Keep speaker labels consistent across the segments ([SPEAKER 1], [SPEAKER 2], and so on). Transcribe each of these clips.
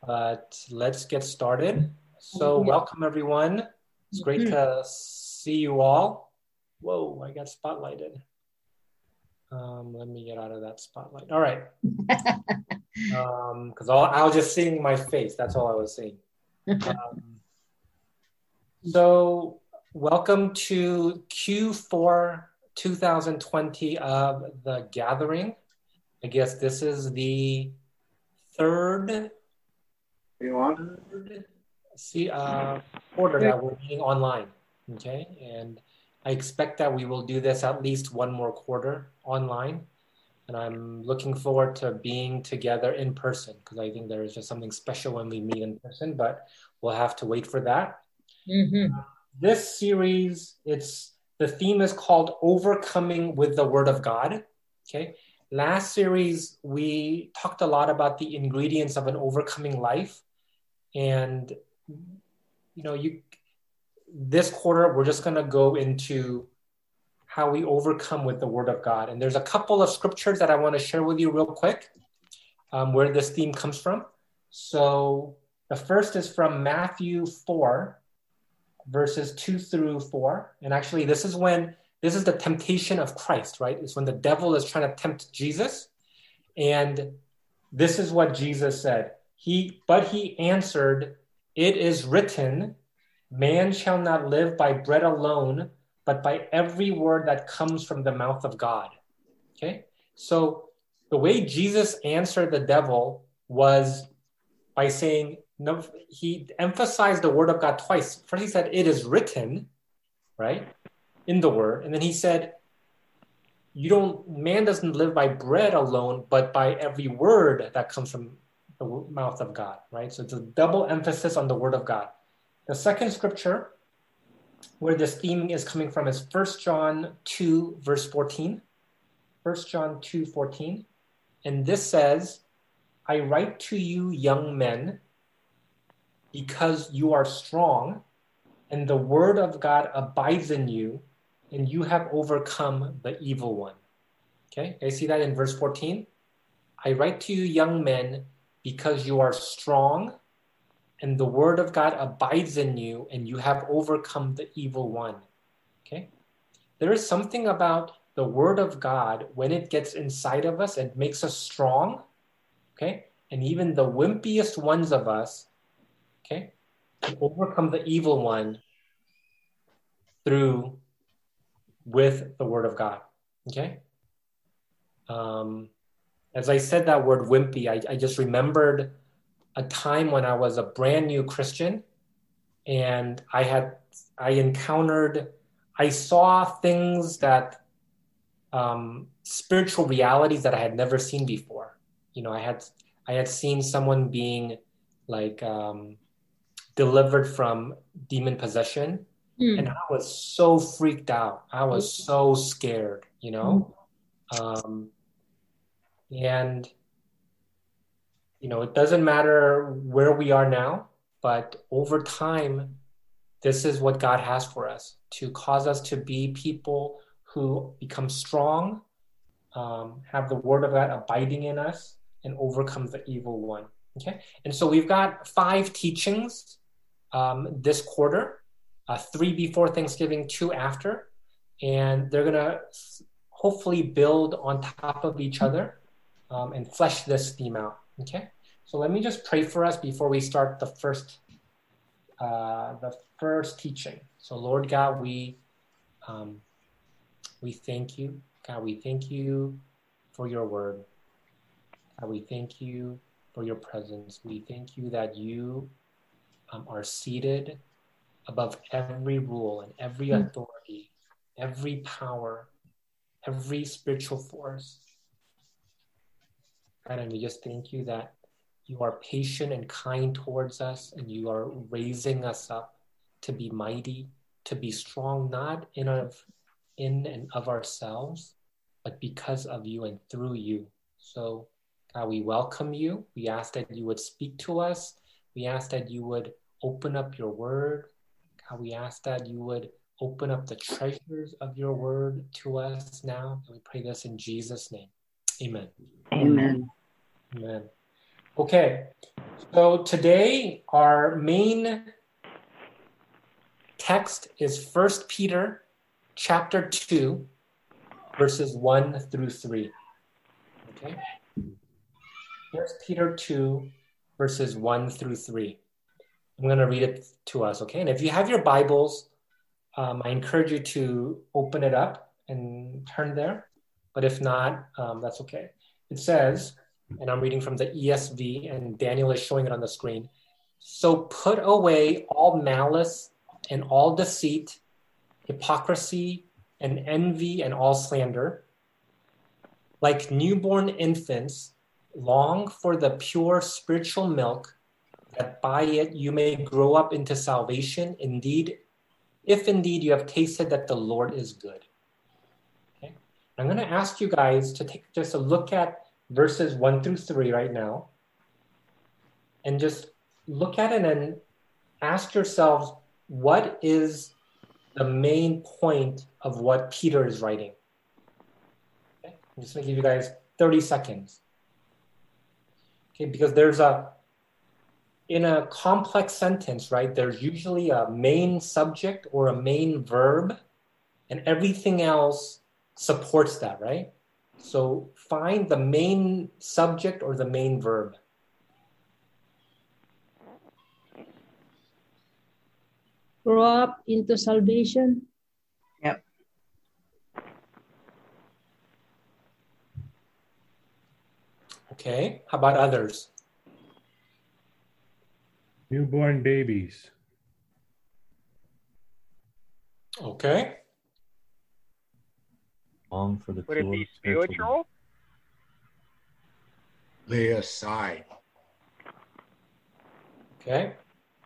[SPEAKER 1] but let's get started. So welcome everyone. It's great to see you all. Whoa, I got spotlighted. Let me get out of that spotlight. All right. Because I was just seeing my face. That's all I was seeing. So welcome to Q4 2020 of The Gathering. I guess this is the third quarter that we're meeting online. Okay, and I expect that we will do this at least one more quarter online. And I'm looking forward to being together in person because I think there is just something special when we meet in person, but we'll have to wait for that. This series, the theme is called Overcoming with the Word of God. Okay. Last series, we talked a lot about the ingredients of an overcoming life. And, this quarter, we're just going to go into how we overcome with the Word of God. And there's a couple of scriptures that I want to share with you real quick, where this theme comes from. So the first is from Matthew 4, verses 2 through 4. And actually, this is the temptation of Christ, right? It's when the devil is trying to tempt Jesus. And this is what Jesus said. But he answered, "It is written, man shall not live by bread alone, but by every word that comes from the mouth of God." Okay? So the way Jesus answered the devil was by saying, no, he emphasized the word of God twice. First he said, "It is written," right? In the word. And then he said, man doesn't live by bread alone, but by every word that comes from the mouth of God, right? So it's a double emphasis on the word of God. The second scripture where this theme is coming from is 1 John 2, verse 14. 1 John 2, 14. And this says, "I write to you, young men, because you are strong, and the word of God abides in you, and you have overcome the evil one." Okay, you see that in verse 14? "I write to you, young men, because you are strong, and the word of God abides in you, and you have overcome the evil one." Okay? There is something about the word of God, when it gets inside of us, it makes us strong. Okay? And even the wimpiest ones of us, okay, can overcome the evil one with the word of God. Okay? As I said that word wimpy, I just remembered a time when I was a brand new Christian, and I saw things that, spiritual realities that I had never seen before. I had seen someone being like delivered from demon possession, and I was so freaked out. I was so scared, and it doesn't matter where we are now, but over time, this is what God has for us, to cause us to be people who become strong, have the word of God abiding in us, and overcome the evil one. Okay? And so we've got 5 teachings this quarter, 3 before Thanksgiving, 2 after, and they're going to hopefully build on top of each other and flesh this theme out. Okay? So let me just pray for us before we start the first teaching. So Lord God, we thank you. God, we thank you for your word. God, we thank you for your presence. We thank you that you are seated above every rule and every authority, every power, every spiritual force. God, and we just thank you that you are patient and kind towards us, and you are raising us up to be mighty, to be strong, not in and of ourselves, but because of you and through you. So, God, we welcome you. We ask that you would speak to us. We ask that you would open up your word. God, we ask that you would open up the treasures of your word to us now. And we pray this in Jesus' name. Amen.
[SPEAKER 2] Amen.
[SPEAKER 1] Amen. Okay, so today our main text is 1 Peter chapter 2, verses 1 through 3. Okay, 1 Peter 2, verses 1 through 3. I'm going to read it to us, okay? And if you have your Bibles, I encourage you to open it up and turn there. But if not, that's okay. It says, and I'm reading from the ESV, and Daniel is showing it on the screen. So put away all malice and all deceit, hypocrisy and envy and all slander. Like newborn infants, long for the pure spiritual milk, that by it you may grow up into salvation, if indeed you have tasted that the Lord is good. Okay? I'm going to ask you guys to take just a look at verses 1 through 3 right now, and just look at it and ask yourselves, what is the main point of what Peter is writing? Okay? I'm just going to give you guys 30 seconds. Okay, because in a complex sentence, right, there's usually a main subject or a main verb, and everything else supports that, right? So find the main subject or the main verb.
[SPEAKER 2] Grow up into salvation.
[SPEAKER 3] Yep.
[SPEAKER 1] Okay, how about others?
[SPEAKER 4] Newborn babies.
[SPEAKER 1] Okay.
[SPEAKER 5] Long for the
[SPEAKER 6] Would it
[SPEAKER 5] pure
[SPEAKER 6] be spiritual?
[SPEAKER 3] Lay aside.
[SPEAKER 1] Okay.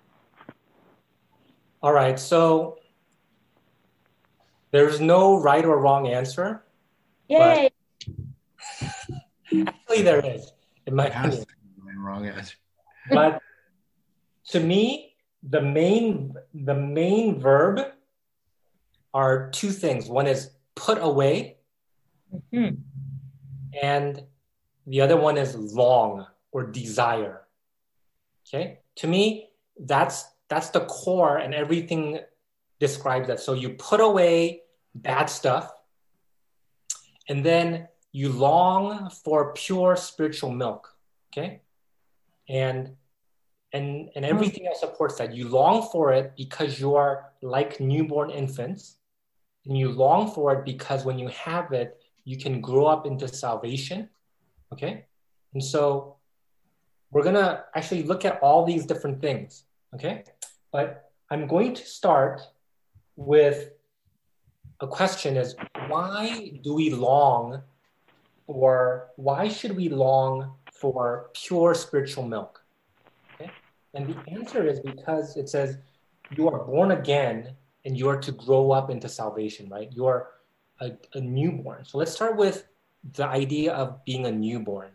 [SPEAKER 1] All right, so there's no right or wrong answer.
[SPEAKER 2] Yay!
[SPEAKER 1] Actually, there is, in my opinion.
[SPEAKER 3] Wrong answer.
[SPEAKER 1] But to me, the main verb are two things. One is put away, and the other one is long or desire. Okay? To me, that's the core, and everything describes that. So you put away bad stuff, and then you long for pure spiritual milk. Okay? And everything else supports that. You long for it because you are like newborn infants, and you long for it because when you have it, you can grow up into salvation. Okay? And so we're going to actually look at all these different things. Okay? But I'm going to start with a question is, why do we long, or why should we long for pure spiritual milk? Okay? And the answer is because it says you are born again and you are to grow up into salvation, right? You are a newborn. So let's start with the idea of being a newborn.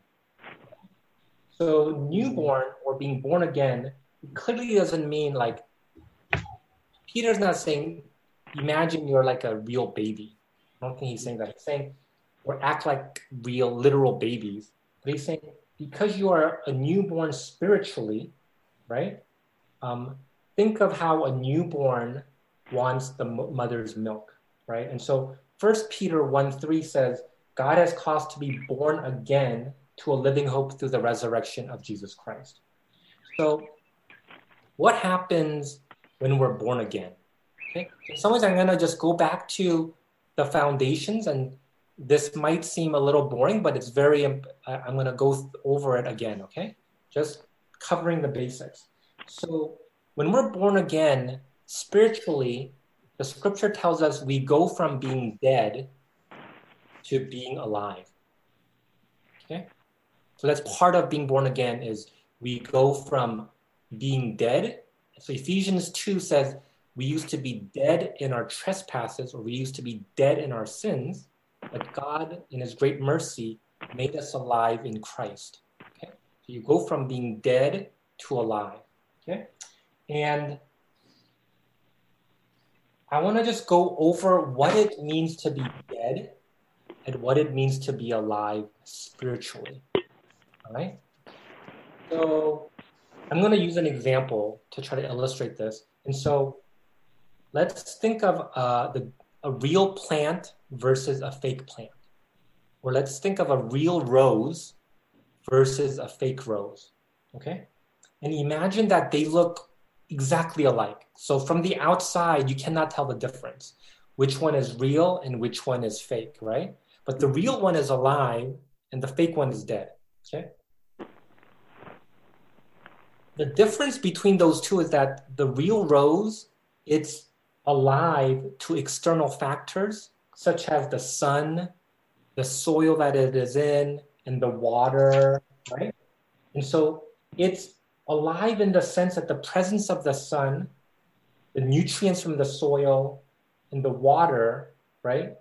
[SPEAKER 1] So newborn or being born again clearly doesn't mean like, Peter's not saying, imagine you're like a real baby. I don't think he's saying that. He's saying, or act like real, literal babies. But he's saying, because you are a newborn spiritually, right? Think of how a newborn wants the mother's milk, right? And so 1 Peter 1:3 says, God has caused to be born again to a living hope through the resurrection of Jesus Christ. So what happens when we're born again? Okay. In some ways, I'm going to just go back to the foundations, and this might seem a little boring, but it's I'm going to go over it again, okay? Just covering the basics. So when we're born again, spiritually, the scripture tells us we go from being dead to being alive, okay? So that's part of being born again, is we go from being dead. So Ephesians 2 says we used to be dead in our trespasses, or we used to be dead in our sins, but God, in his great mercy, made us alive in Christ. Okay? So you go from being dead to alive. Okay? And I want to just go over what it means to be dead and what it means to be alive spiritually. All right? So I'm going to use an example to try to illustrate this. And so let's think of a real plant versus a fake plant. Or let's think of a real rose versus a fake rose, okay? And imagine that they look exactly alike. So from the outside, you cannot tell the difference. Which one is real and which one is fake, right? But the real one is alive and the fake one is dead, okay? The difference between those two is that the real rose, it's alive to external factors such as the sun, the soil that it is in, and the water, right? And so it's alive in the sense that the presence of the sun, the nutrients from the soil, and the water, right?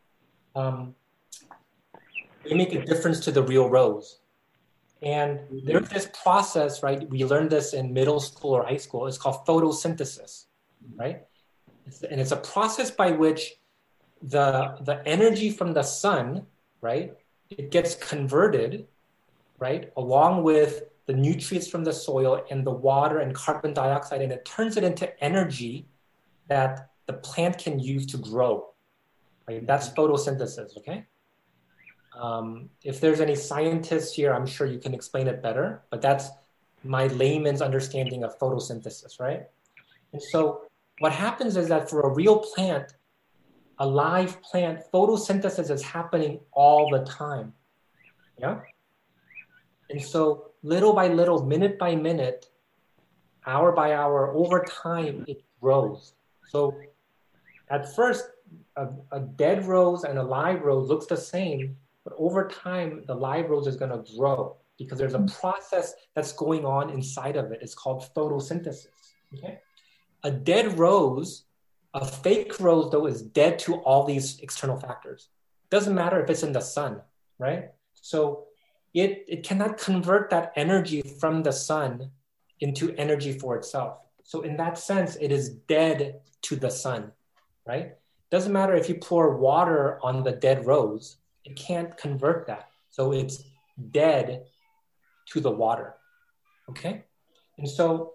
[SPEAKER 1] They make a difference to the real rose. And there's this process, right? We learned this in middle school or high school. It's called photosynthesis, right? And it's a process by which the energy from the sun, right? It gets converted, right? Along with the nutrients from the soil and the water and carbon dioxide, and it turns it into energy that the plant can use to grow, right? That's photosynthesis, okay? If there's any scientists here, I'm sure you can explain it better, but that's my layman's understanding of photosynthesis, right? And so what happens is that for a real plant, a live plant, photosynthesis is happening all the time, yeah? And so little by little, minute by minute, hour by hour, over time, it grows. So at first, a dead rose and a live rose looks the same, but over time, the live rose is going to grow because there's a process that's going on inside of it. It's called photosynthesis, okay? A dead rose, a fake rose, though, is dead to all these external factors. Doesn't matter if it's in the sun, right? So it cannot convert that energy from the sun into energy for itself. So in that sense, it is dead to the sun, right? Doesn't matter if you pour water on the dead rose, it can't convert that. So it's dead to the water, okay? And so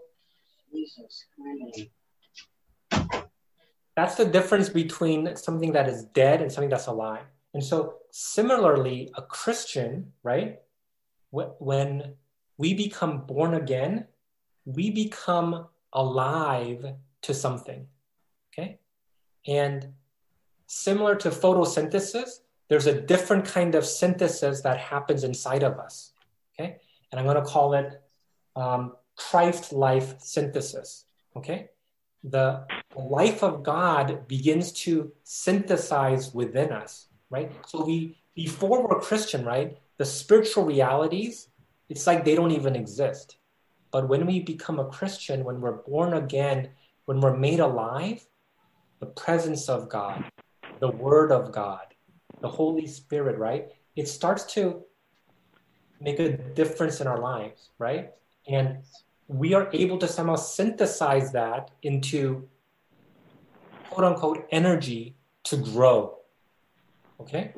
[SPEAKER 1] that's the difference between something that is dead and something that's alive. And so similarly, a Christian, right? When we become born again, we become alive to something, okay? And similar to photosynthesis, there's a different kind of synthesis that happens inside of us, okay? And I'm going to call it Christ life synthesis, okay? The life of God begins to synthesize within us, right? So before we're Christian, right, the spiritual realities, it's like they don't even exist. But when we become a Christian, when we're born again, when we're made alive, the presence of God, the Word of God, the Holy Spirit, right? It starts to make a difference in our lives, right? And we are able to somehow synthesize that into quote unquote energy to grow, okay?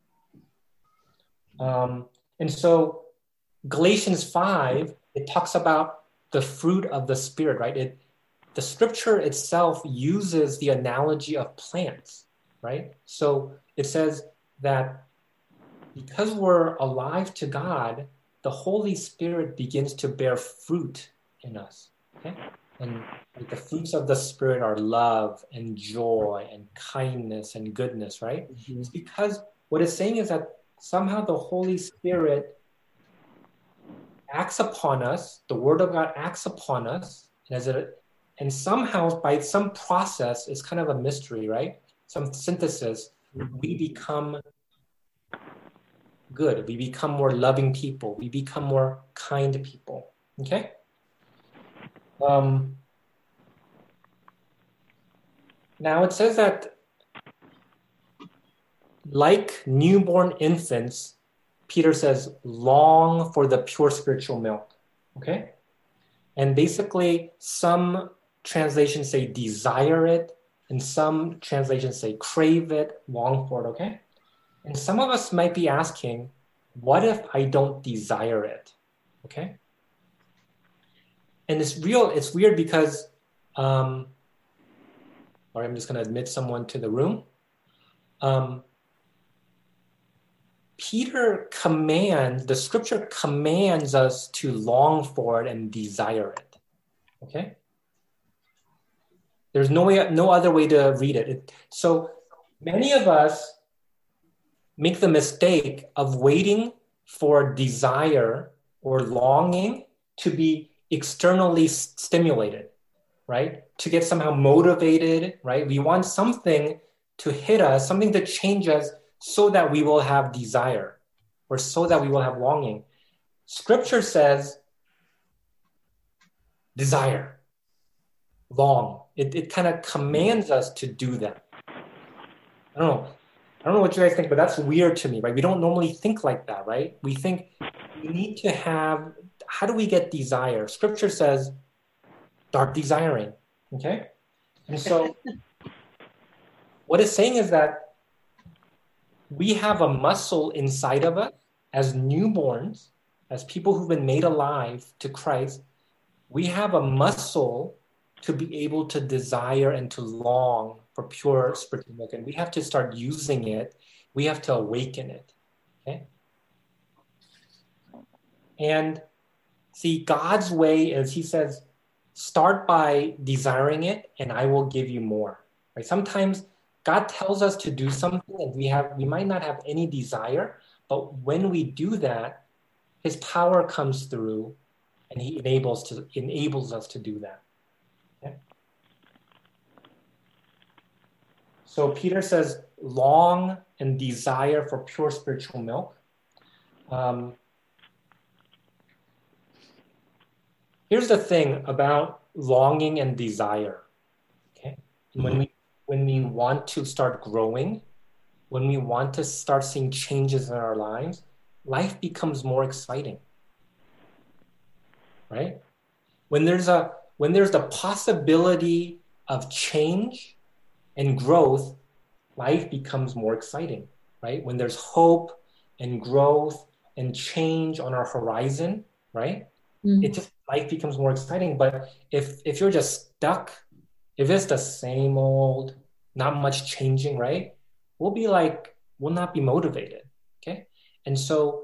[SPEAKER 1] And so Galatians 5, it talks about the fruit of the Spirit, right? The scripture itself uses the analogy of plants, right? So it says that because we're alive to God, the Holy Spirit begins to bear fruit in us, okay? And the fruits of the Spirit are love and joy and kindness and goodness, right? Mm-hmm. It's because what it's saying is that somehow the Holy Spirit acts upon us, the Word of God acts upon us, and somehow by some process, it's kind of a mystery, right? Some synthesis, we become good. We become more loving people. We become more kind people, okay? Now it says that like newborn infants, Peter says, long for the pure spiritual milk, okay? And basically, some translations say desire it, and some translations say crave it, long for it, okay? And some of us might be asking, what if I don't desire it, okay? And it's weird because, or I'm just going to admit someone to the room. The scripture commands us to long for it and desire it. Okay? There's no other way to read it. So many of us make the mistake of waiting for desire or longing to be externally stimulated, right? To get somehow motivated, right? We want something to hit us, something to change us so that we will have desire or so that we will have longing. Scripture says desire, long. It kind of commands us to do that. I don't know what you guys think, but that's weird to me, right? We don't normally think like that, right? We think we need to have, how do we get desire? Scripture says, start desiring, okay? And so what it's saying is that we have a muscle inside of us as newborns, as people who've been made alive to Christ. We have a muscle to be able to desire and to long for pure spiritual milk. And we have to start using it. We have to awaken it, okay? And see, God's way is, he says, start by desiring it and I will give you more, right? Sometimes God tells us to do something and we might not have any desire, but when we do that, his power comes through and he enables us to do that. Okay? So Peter says, long and desire for pure spiritual milk. Here's the thing about longing and desire. Okay? When we want to start growing, when we want to start seeing changes in our lives, life becomes more exciting. Right? When there's the possibility of change and growth, life becomes more exciting, right? When there's hope and growth and change on our horizon, right? Life becomes more exciting. But if you're just stuck, if it's the same old, not much changing, right? We'll not be motivated, okay? And so,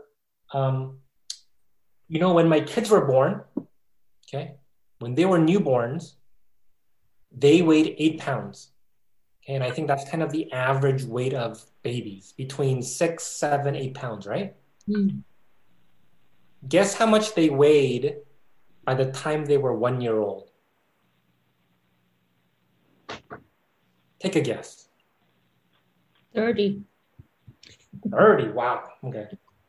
[SPEAKER 1] when my kids were born, okay, when they were newborns, they weighed 8 pounds. Okay, and I think that's kind of the average weight of babies, between 6, 7, 8 pounds, right? Guess how much they weighed by the time they were 1 year old? Take a guess.
[SPEAKER 2] 30.
[SPEAKER 1] 30, wow, okay.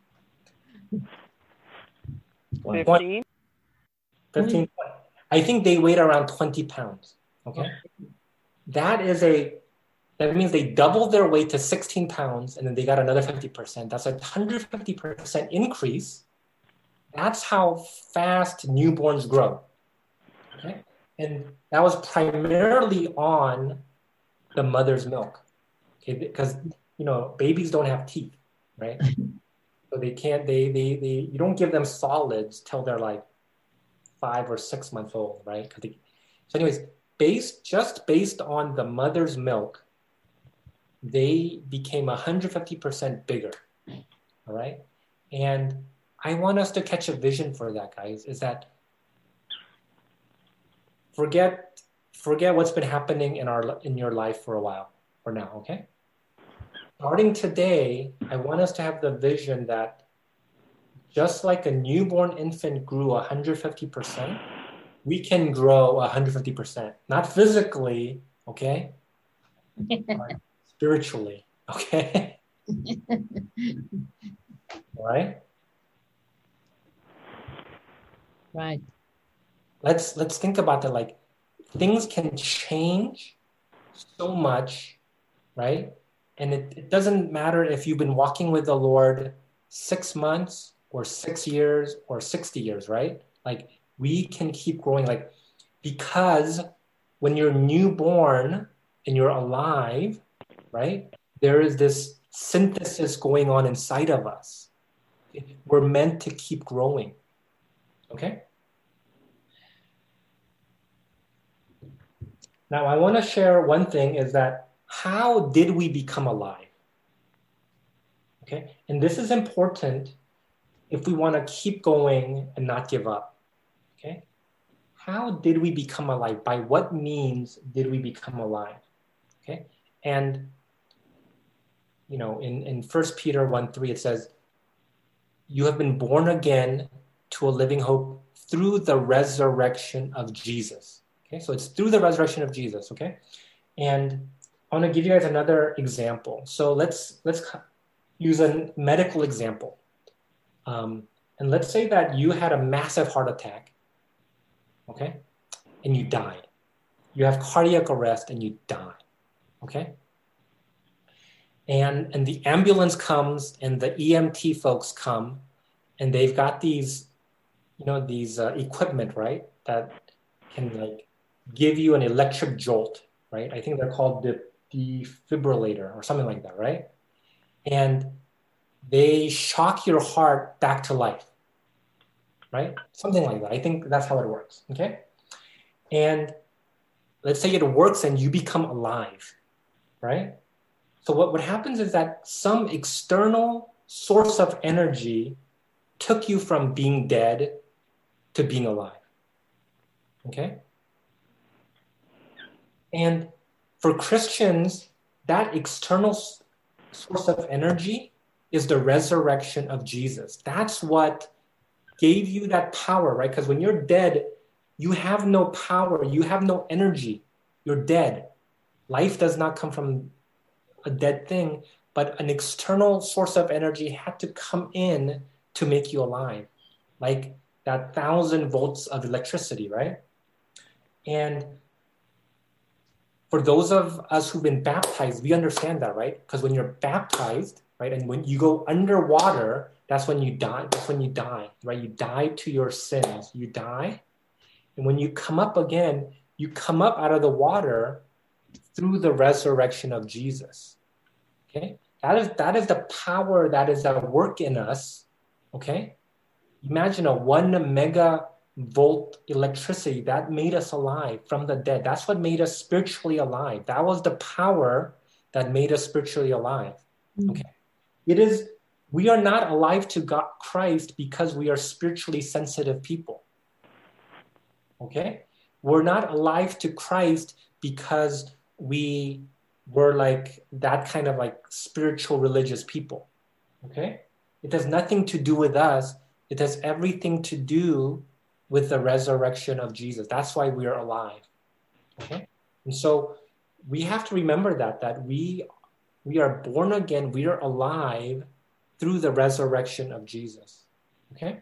[SPEAKER 5] 15?
[SPEAKER 1] 15. I think they weighed around 20 pounds, okay? That means they doubled their weight to 16 pounds and then they got another 50%. That's a 150% increase. That's how fast newborns grow, okay? And that was primarily on the mother's milk, okay? Because, babies don't have teeth, right? So they can't, you don't give them solids till they're like 5 or 6 months old, right? So anyways, based on the mother's milk, they became 150% bigger, all right? And I want us to catch a vision for that, guys, is that forget what's been happening in your life for a while, for now, okay? Starting today, I want us to have the vision that just like a newborn infant grew 150%, we can grow 150%. Not physically, okay? But spiritually, okay? All right?
[SPEAKER 2] Right.
[SPEAKER 1] Let's think about that. Like, things can change so much, right? And it doesn't matter if you've been walking with the Lord 6 months or 6 years or 60 years, right? Like, we can keep growing, like, because when you're newborn and you're alive, right? There is this synthesis going on inside of us. We're meant to keep growing, okay? Now, I want to share one thing is that how did we become alive? Okay, and this is important if we want to keep going and not give up. Okay, how did we become alive? By what means did we become alive? Okay, and in 1 Peter 1:3 it says, you have been born again to a living hope through the resurrection of Jesus. Okay, so it's through the resurrection of Jesus. Okay, and I want to give you guys another example. So let's use a medical example. And let's say that you had a massive heart attack, okay, and you died. You have cardiac arrest and you die, okay? And the ambulance comes and the EMT folks come and they've got these equipment, right, that can like give you an electric jolt, right? I think they're called the defibrillator or something like that, right? And they shock your heart back to life, right? Something like that. I think that's how it works, okay? And let's say it works and you become alive, right? So what happens is that some external source of energy took you from being dead to being alive, okay? And for Christians, that external source of energy is the resurrection of Jesus. That's what gave you that power, right? Because when you're dead, you have no power, you have no energy, you're dead. Life does not come from a dead thing, but an external source of energy had to come in to make you alive, like that 1,000 volts of electricity, right? And for those of us who've been baptized, we understand that, right? Because when you're baptized, right, and when you go underwater, that's when you die. That's when you die, right? You die to your sins. You die. And when you come up again, you come up out of the water through the resurrection of Jesus. Okay? That is the power that is at work in us. Okay? Imagine a 1 megavolt electricity that made us alive from the dead. That's what made us spiritually alive. That was the power that made us spiritually alive. Okay? We are not alive to God, Christ, because we are spiritually sensitive people. Okay? We're not alive to Christ because we were like that kind of like spiritual religious people. Okay? It has nothing to do with us. It has everything to do with the resurrection of Jesus. That's why we are alive. Okay? And so we have to remember that we are born again, we are alive through the resurrection of Jesus. Okay?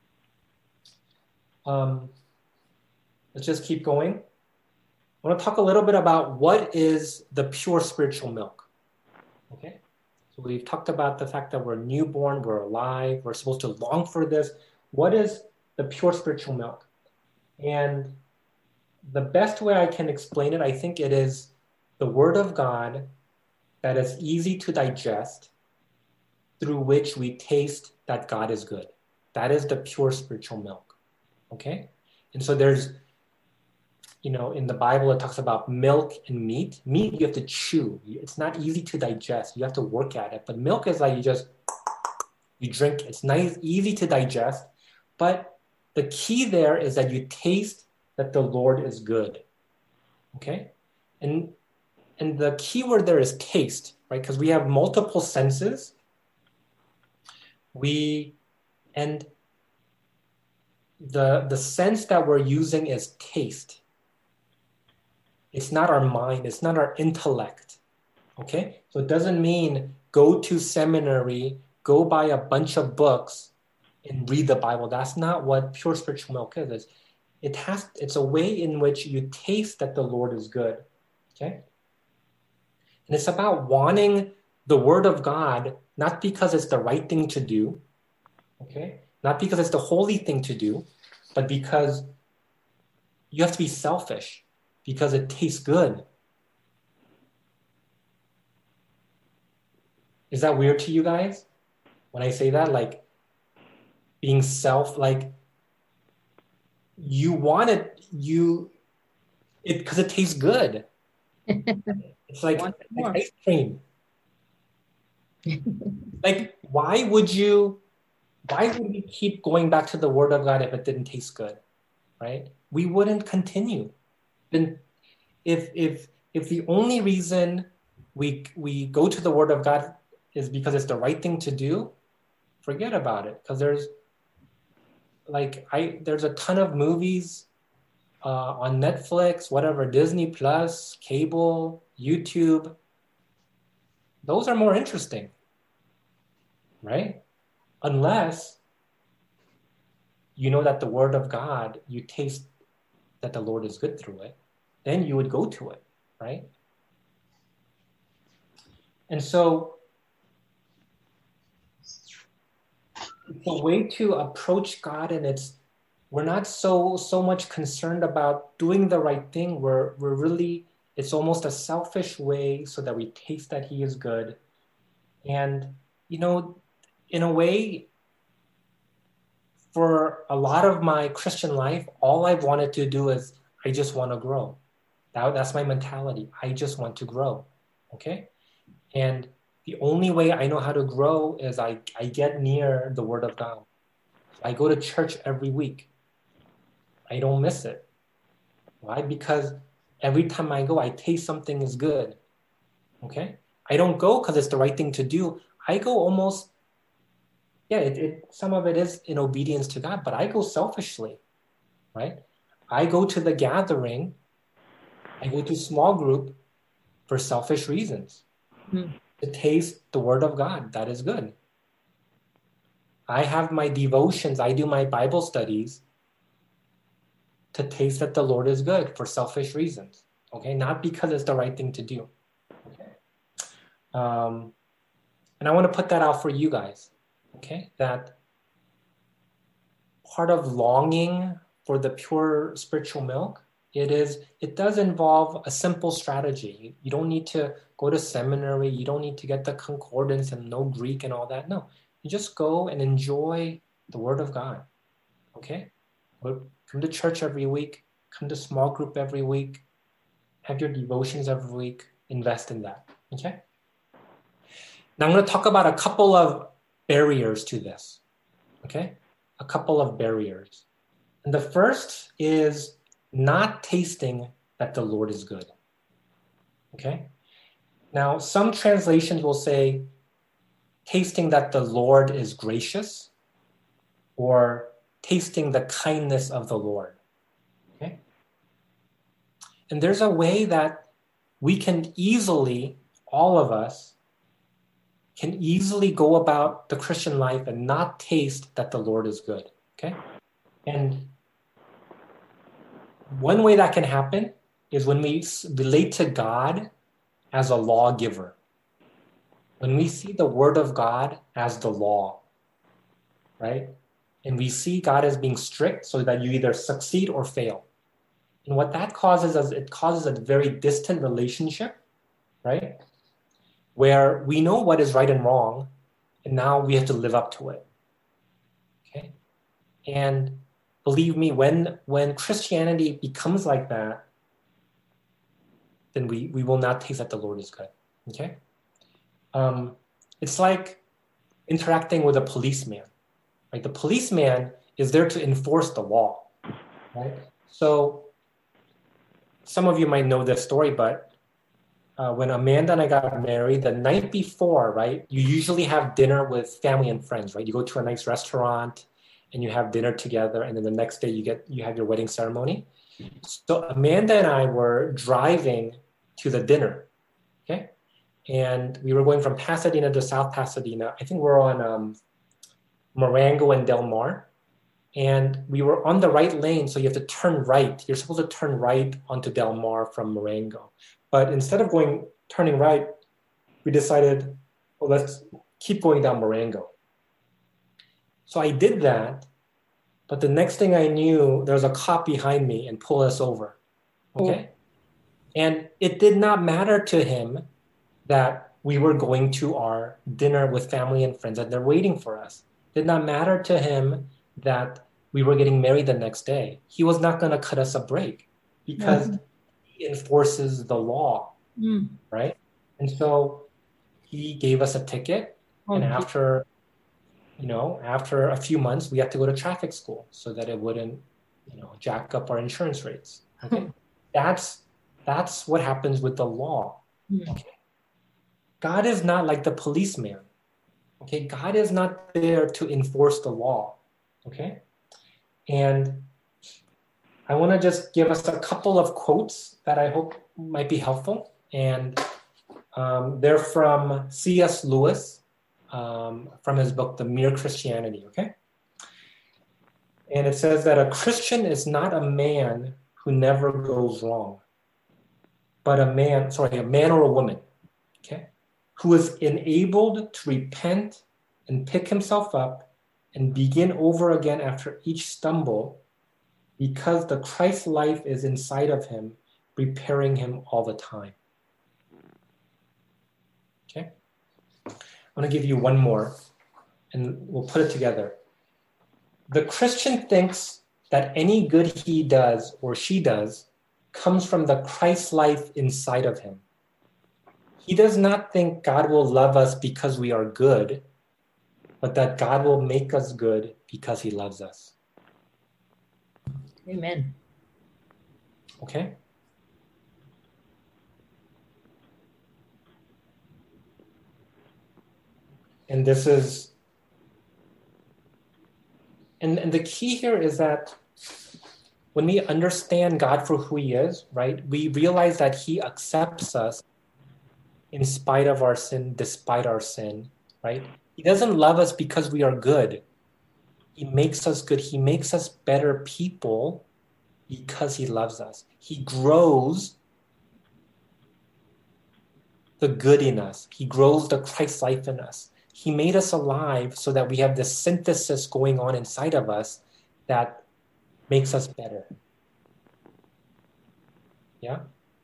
[SPEAKER 1] Let's just keep going. I want to talk a little bit about what is the pure spiritual milk. Okay? So we've talked about the fact that we're newborn, we're alive, we're supposed to long for this. What is the pure spiritual milk? And the best way I can explain it, I think it is the Word of God that is easy to digest, through which we taste that God is good. That is the pure spiritual milk. Okay? And so there's, in the Bible, it talks about milk and meat. Meat, you have to chew. It's not easy to digest. You have to work at it. But milk is like you drink. It's nice, easy to digest. But the key there is that you taste that the Lord is good. Okay? And the key word there is taste, right? Because we have multiple senses. And the sense that we're using is taste. It's not our mind, it's not our intellect. Okay? So it doesn't mean go to seminary, go buy a bunch of books and read the Bible. That's not what pure spiritual milk is. It's a way in which you taste that the Lord is good. Okay? And it's about wanting the Word of God, not because it's the right thing to do, okay? Not because it's the holy thing to do, but because you have to be selfish, because it tastes good. Is that weird to you guys? When I say that, like being you want it, Because it tastes good. It's like
[SPEAKER 2] Want more.
[SPEAKER 1] ice cream. Like, why would we keep going back to the Word of God if it didn't taste good, right? We wouldn't continue. Then if the only reason we go to the Word of God is because it's the right thing to do, forget about it. Because there's a ton of movies on Netflix, whatever, Disney Plus, cable, YouTube. Those are more interesting, right? Unless you know that the Word of God, you taste that the Lord is good through it, then you would go to it, right? And so the way to approach God, and we're not so much concerned about doing the right thing. We're really, it's almost a selfish way so that we taste that He is good. And, in a way, for a lot of my Christian life, all I've wanted to do is I just want to grow. That's my mentality. I just want to grow, okay? And the only way I know how to grow is I get near the Word of God. I go to church every week. I don't miss it. Why? Because every time I go, I taste something is good, okay? I don't go because it's the right thing to do. I go almost, some of it is in obedience to God, but I go selfishly, right? I go to the gathering, I go to small group for selfish reasons. To taste the Word of God, that is good. I have my devotions, I do my Bible studies to taste that the Lord is good for selfish reasons, okay? Not because it's the right thing to do, okay? And I want to put that out for you guys, okay? That part of longing for the pure spiritual milk, it does involve a simple strategy. You don't need to go to seminary. You don't need to get the concordance and know Greek and all that. No, you just go and enjoy the Word of God, okay? Come to church every week. Come to small group every week. Have your devotions every week. Invest in that, okay? Now I'm going to talk about a couple of barriers to this, okay? A couple of barriers. And the first is not tasting that the Lord is good, okay? Now, some translations will say tasting that the Lord is gracious or tasting the kindness of the Lord, okay? And there's a way that we can easily, all of us, can easily go about the Christian life and not taste that the Lord is good, okay? And one way that can happen is when we relate to God as a lawgiver. When we see the Word of God as the law, right? And we see God as being strict so that you either succeed or fail. And what that causes is it causes a very distant relationship, right? Where we know what is right and wrong, and now we have to live up to it, okay? And believe me, when Christianity becomes like that, then we will not taste that the Lord is good, okay? It's like interacting with a policeman, right? The policeman is there to enforce the law, right? So some of you might know this story, but when Amanda and I got married, the night before, right, you usually have dinner with family and friends, right? You go to a nice restaurant and you have dinner together, and then the next day you have your wedding ceremony. So Amanda and I were driving to the dinner, okay? And we were going from Pasadena to South Pasadena. I think we're on Marengo and Del Mar. And we were on the right lane, so you have to turn right. You're supposed to turn right onto Del Mar from Marengo. But instead of turning right, we decided, well, let's keep going down Marengo. So I did that, but the next thing I knew, there was a cop behind me and pulled us over, okay? And it did not matter to him that we were going to our dinner with family and friends and they're waiting for us. It did not matter to him that we were getting married the next day. He was not going to cut us a break because he enforces the law, right? And so he gave us a ticket, and after a few months, we had to go to traffic school so that it wouldn't, jack up our insurance rates. Okay, that's what happens with the law. Okay, God is not like the policeman. Okay, God is not there to enforce the law. Okay, and I want to just give us a couple of quotes that I hope might be helpful, and they're from C.S. Lewis, from his book, The Mere Christianity, okay? And it says that a Christian is not a man who never goes wrong, but a man or a woman, okay, who is enabled to repent and pick himself up and begin over again after each stumble because the Christ life is inside of him, preparing him all the time. Okay? I'm going to give you one more, and we'll put it together. The Christian thinks that any good he does or she does comes from the Christ life inside of him. He does not think God will love us because we are good, but that God will make us good because he loves us.
[SPEAKER 2] Amen.
[SPEAKER 1] Okay? And this is, and the key here is that when we understand God for who he is, right, we realize that he accepts us in spite of our sin, despite our sin, right? He doesn't love us because we are good. He makes us good. He makes us better people because he loves us. He grows the good in us. He grows the Christ life in us. He made us alive so that we have this synthesis going on inside of us that makes us better. Yeah?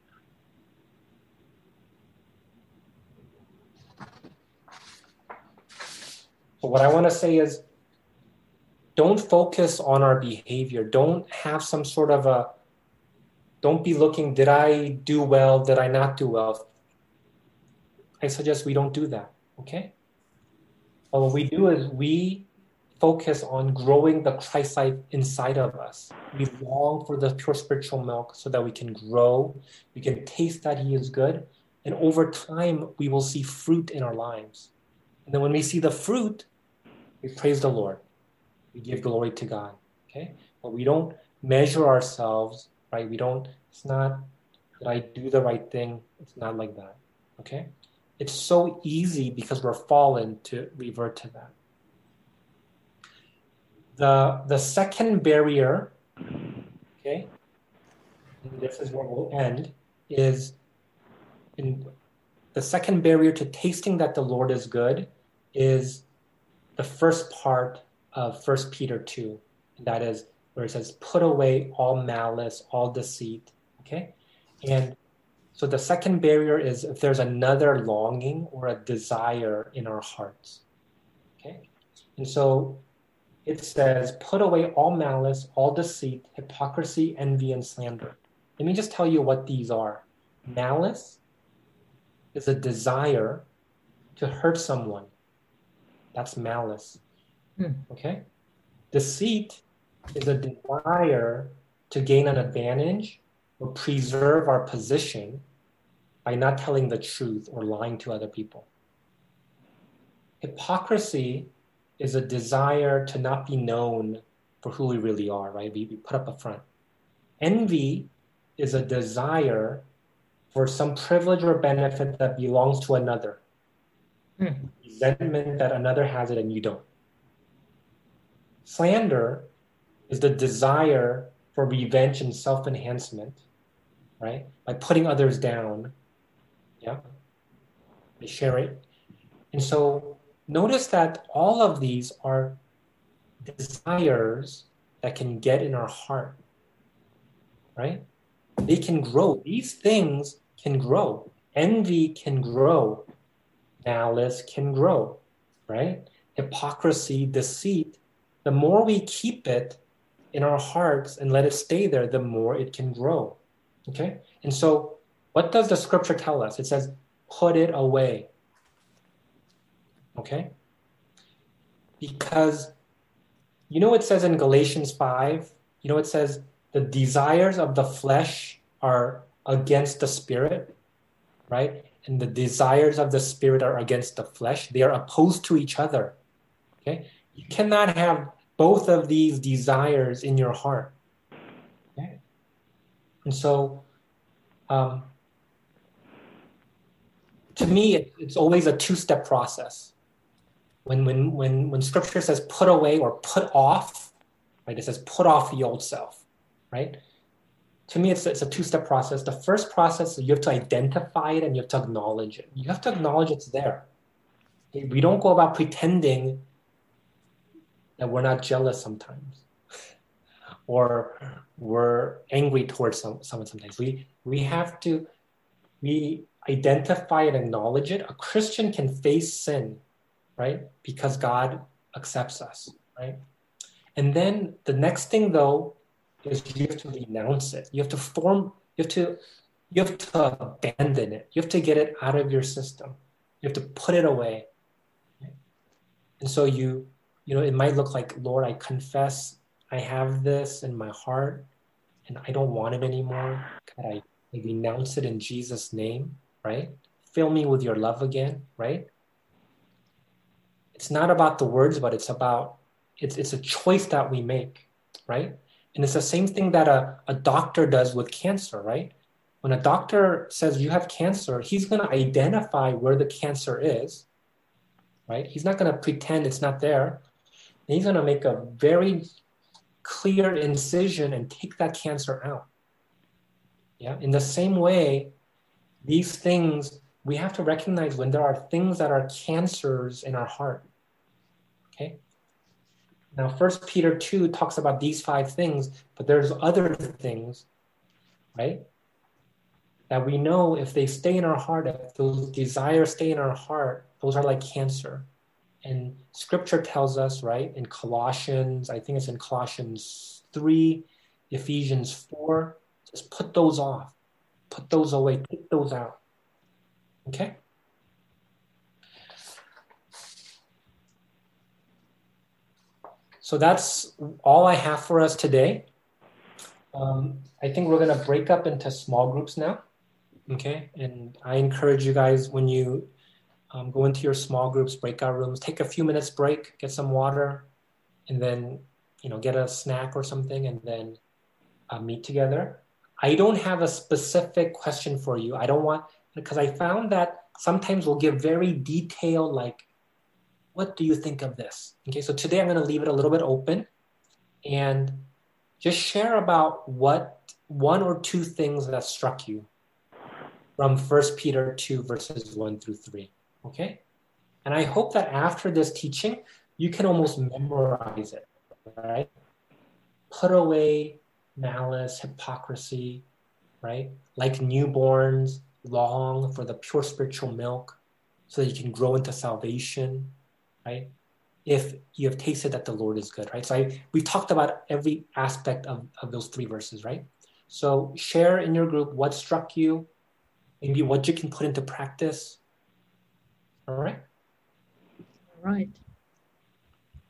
[SPEAKER 1] So what I want to say is, don't focus on our behavior. Don't have some sort of don't be looking, did I do well? Did I not do well? I suggest we don't do that, okay? But what we do is we focus on growing the Christ life inside of us. We long for the pure spiritual milk so that we can grow, we can taste that he is good, and over time, we will see fruit in our lives. And then when we see the fruit, we praise the Lord. We give glory to God, okay? But we don't measure ourselves, right? It's not that I do the right thing. It's not like that, okay? It's so easy because we're fallen to revert to that. The second barrier, okay, and this is where we'll end, is in the second barrier to tasting that the Lord is good is the first part of 1 Peter 2. And that is where it says, put away all malice, all deceit, okay? And so the second barrier is if there's another longing or a desire in our hearts, okay? And so it says, put away all malice, all deceit, hypocrisy, envy, and slander. Let me just tell you what these are. Malice is a desire to hurt someone. That's malice, okay? Deceit is a desire to gain an advantage or preserve our position by not telling the truth or lying to other people. Hypocrisy is a desire to not be known for who we really are, right? We put up a front. Envy is a desire for some privilege or benefit that belongs to another. Resentment that another has it and you don't. Slander is the desire for revenge and self-enhancement, right? By putting others down, yeah? They share it. And so notice that all of these are desires that can get in our heart, right? They can grow. These things can grow. Envy can grow. Malice can grow, right? Hypocrisy, deceit. The more we keep it in our hearts and let it stay there, the more it can grow. Okay? And so what does the scripture tell us? It says, put it away. Okay? Because it says in Galatians 5, it says the desires of the flesh are against the spirit, right? And the desires of the spirit are against the flesh. They are opposed to each other. Okay? You cannot have both of these desires in your heart. Okay? And so, to me, it's always a two-step process. When scripture says put away or put off, right? It says put off the old self, right? To me, it's a two-step process. The first process is you have to identify it and you have to acknowledge it. You have to acknowledge it's there. Okay? We don't go about pretending that we're not jealous sometimes, or we're angry towards someone sometimes. We identify and acknowledge it. A Christian can face sin, right? Because God accepts us, right? And then the next thing, though, is you have to renounce it. You have to abandon it. You have to get it out of your system. You have to put it away. Right? And so it might look like, Lord, I confess I have this in my heart and I don't want it anymore. God, I renounce it in Jesus' name, right? Fill me with your love again, right? It's not about the words, but it's a choice that we make, right? And it's the same thing that a doctor does with cancer, right? When a doctor says you have cancer, he's going to identify where the cancer is, right? He's not going to pretend it's not there. And he's going to make a very clear incision and take that cancer out. Yeah. In the same way, these things, we have to recognize when there are things that are cancers in our heart. Okay. Now, 1 Peter 2 talks about these 5 things, but there's other things, right? That we know if they stay in our heart, if those desires stay in our heart, those are like cancer. And scripture tells us, right, in Colossians, I think it's in Colossians 3, Ephesians 4, just put those off, put those away, take those out. Okay? So that's all I have for us today. I think we're going to break up into small groups now. Okay? And I encourage you guys, when you go into your small groups, breakout rooms, take a few minutes break, get some water, and then, get a snack or something, and then meet together. I don't have a specific question for you. Because I found that sometimes we'll give very detailed, like, what do you think of this? Okay, so today I'm going to leave it a little bit open and just share about what 1 or 2 things that struck you from 1 Peter 2 verses 1 through 3. Okay? And I hope that after this teaching, you can almost memorize it, right? Put away malice, hypocrisy, right? Like newborns, long for the pure spiritual milk so that you can grow into salvation, right? If you have tasted that the Lord is good, right? So we've talked about every aspect of those 3 verses, right? So share in your group what struck you, maybe what you can put into practice. All right?
[SPEAKER 2] All right.